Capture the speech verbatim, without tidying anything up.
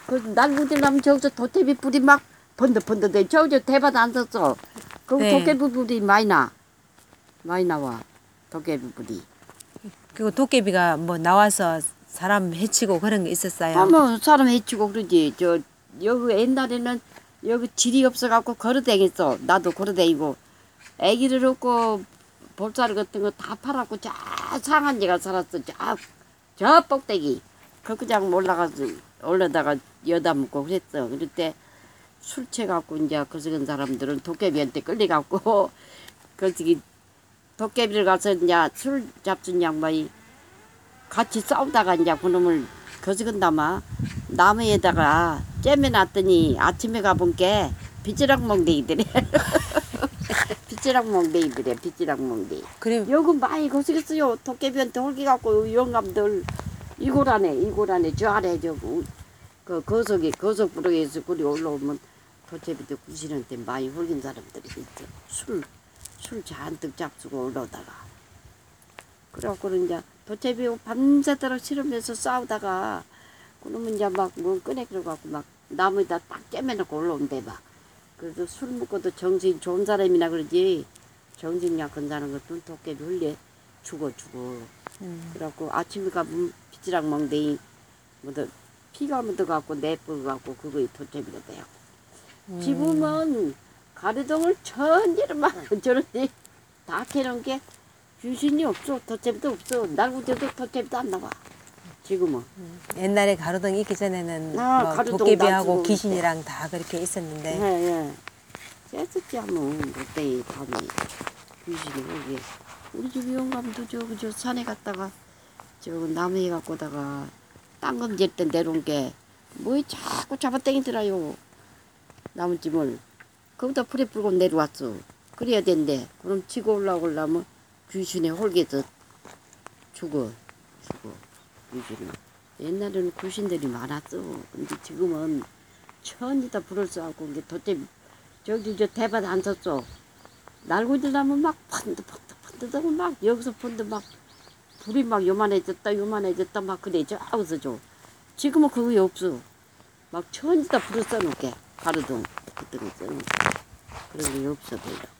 그 날구들하면 저기서 도깨비 불이 막 번득번득해. 저기 대밭 안 썼어. 그 네. 도깨비 불이 많이 나. 많이 나와. 도깨비 불이. 그리고 도깨비가 뭐 나와서 사람 해치고 그런 게 있었어요. 하면 사람 해치고 그러지. 저 여기 옛날에는 여기 질이 없어갖고 걸어다녔어. 나도 걸어다니고. 애기를 얻고 볼살 같은 거 다 팔았고 저 상한 데가 살았어. 저, 저 꼭대기. 그 그냥 올라가서 올라다가 여다 먹고 그랬어. 그럴 때 술 취해갖고 이제 거스은 사람들은 도깨비한테 끌려갖고 거기 도깨비를 가서 이제 술 잡순 양반이 같이 싸우다가 이제 그놈을 거스건다마 나무에다가 째매놨더니 아침에 가본 게 비지락 멍댕이들이 비지락 멍댕이들이야. 비지락 멍댕이. 그래. 여기 많이 거스겠어요. 도깨비한테 홀기갖고 영감들 이고라네 이고라네 저 아래 저그 거석이 거석 부르에서 그리 올라오면 도깨비도 구실한테 많이 홀긴 사람들이 있어. 술 술 잔뜩 잡수고 올라오다가 그래갖고 이제 도깨비 밤새도록 싫으면서 싸우다가 그러면 이제 막 뭐 꺼내 그래갖고 막 나무에다 딱 째매놓고 올라온대 막. 그래도 술 먹고도 정신 좋은 사람이나 그러지 정신 약한 사람 같은 도깨비 흘려 죽어 죽어. 음. 그래갖고 아침에 가면 비지락 멍댕이 뭐더 피가 묻어갖고 내뿌갖고 그거에 도깨비가 돼요. 음. 지금은 가래동을 천지를 막 저런데 다 캐놓은 게 귀신이 없어. 도깨비도 없어. 날구져도 도깨비도 안 나와. 지금은. 옛날에 가로등 있기 전에는 아, 뭐 가로등 도깨비하고 놔두고 귀신이랑 다 그렇게 있었는데. 예, 예. 쬐었지 하면 그때 밤이 귀신이 거기. 우리 집 영감도 저기 저 산에 갔다가 저 나무에 갖고다가 땅금 질때 내려온 게 뭐이 자꾸 잡아당기더라요. 나무찜을. 거기다 불에 불고 내려왔어. 그래야 된대. 그럼 치고 올라오려면 귀신의 홀개서 죽어. 죽어. 귀신은. 옛날에는 귀신들이 많았어. 근데 지금은 천지다 불을 쏘고 이게 도대체 저기 저 대밭 안 섰어. 날고들 나면 막 펀드 펀드 펀드하고 막 여기서 펀드 막 불이 막 요만해졌다 요만해졌다 막 그래 저 하우스 줘. 지금은 그게 없어. 막 천지다 불을 써놓게 가로등 그때 써놓게 그런 게 없어 보여.